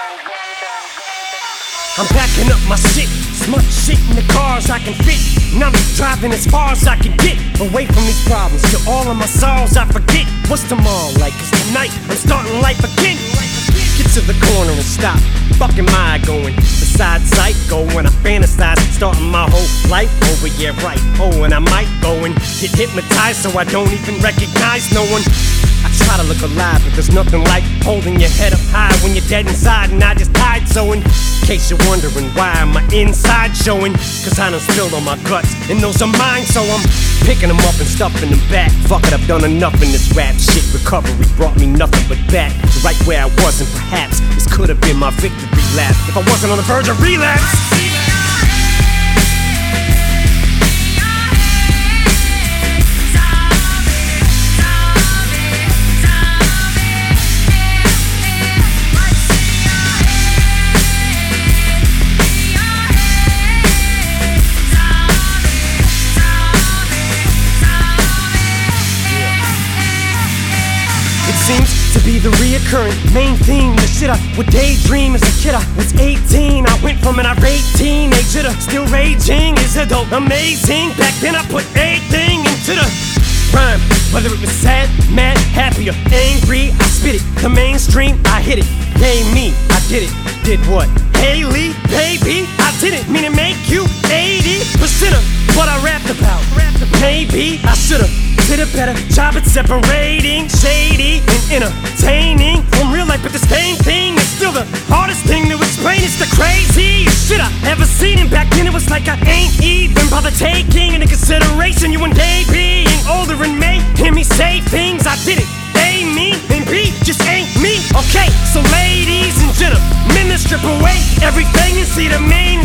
I'm backing up my shit, smart shit in the cars I can fit. And I'm driving as far as I can get away from these problems. To all of my sorrows I forget what's tomorrow like. Cause tonight I'm starting life again. Get to the corner and stop. Fuck am I going? Besides psycho when I fantasize starting my whole life over, yeah right. Oh, and I might go and get hypnotized so I don't even recognize no one. I try to look alive, but there's nothing like holding your head up high when you're dead inside. And I just died, so in case you're wondering why my inside showing, cause I done spilled on my guts, and those are mine, so I'm picking them up and stuffing them back. Fuck it, I've done enough in this rap shit. Recovery brought me nothing but back to right where I was, and perhaps this could have been my victory lap if I wasn't on the verge of relapse. Seems to be the reoccurring main theme. The shit I would daydream as a kid. I was 18, I went from an irate teenager to still raging as adult. Amazing, back then I put everything into the rhyme. Whether it was sad, mad, happy or angry, I spit it. The mainstream, I hit it. Yay me, I did it. Did what? Haley, baby, I didn't mean to make you 80% of what I rapped about. Maybe I should've did a better job at separating shady and entertaining from real life, but the same thing is still the hardest thing to explain. It's the craziest shit I ever seen, and back then it was like I ain't even bother taking into consideration you one day being older and may hear me say things I didn't. A, me, and B just ain't me. Okay, so ladies and gentlemen, let's strip away everything and see the main